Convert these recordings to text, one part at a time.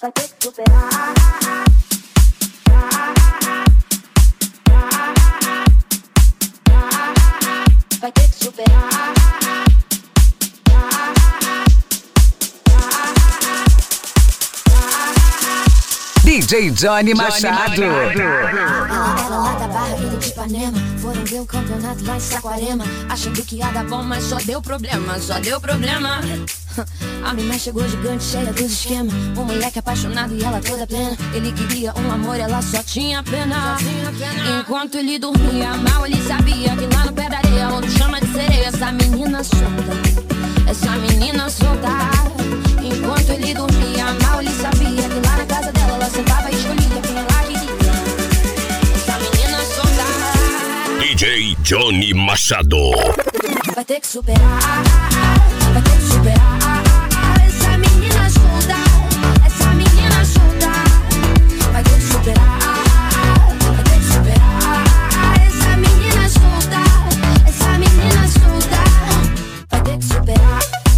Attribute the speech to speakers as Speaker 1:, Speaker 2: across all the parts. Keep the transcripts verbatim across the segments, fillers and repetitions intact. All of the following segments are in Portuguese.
Speaker 1: vai ter que superar. Vai ter que superar.
Speaker 2: D J Johnny Machado.
Speaker 1: Ela lá da Barra, ele de Ipanema. Foram ver o campeonato lá em Saquarema, achando que ia dar bom, mas só deu problema, só deu problema. A mina chegou gigante, cheia dos esquemas. Um moleque apaixonado e ela toda plena. Ele queria um amor, ela só tinha pena. Enquanto ele dormia mal, ele sabia que lá no pé da areia, onde chama de sereia, essa menina solta, essa menina solta. Enquanto ele dormia mal, ele sabia que lá na casa dela ela sentava e escolhia quem ela queria. Essa menina solta.
Speaker 3: D J Johnny Machado.
Speaker 1: Vai ter que superar, vai ter que superar. Essa menina solta, essa menina solta. Vai ter que superar, vai ter que superar. Essa menina solta, essa menina solta. Vai ter que superar.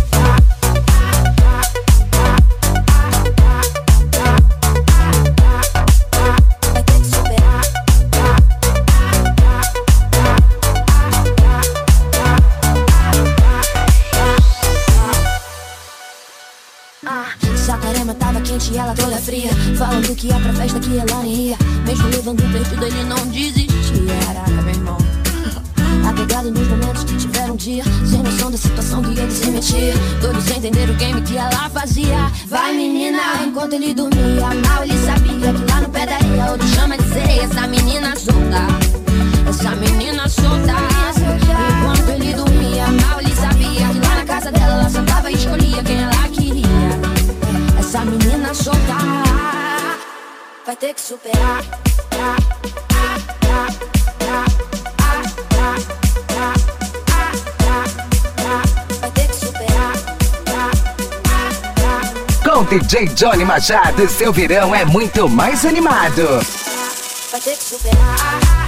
Speaker 1: Saquarema tava quente e ela toda fria, falando que ia pra festa que ela nem ia. Mesmo levando um perdido, ele não desistia. Caraca, meu irmão, apegado nos momentos que tiveram um dia, sem noção da situação que ele se metia. Todos entenderam o game que ela fazia. Vai menina, enquanto ele dormia mal, ele sabia que lá no pé da areia, onde chama de sereia, essa menina solta, essa menina solta. Enquanto ele dormia mal, ele sabia que lá na casa dela ela sentava e escolhia quem ela queria. Essa menina solta vai ter que superar. Vai ter que superar.
Speaker 2: Com D J Johnny Machado, seu verão é muito mais animado.
Speaker 1: Vai ter que superar.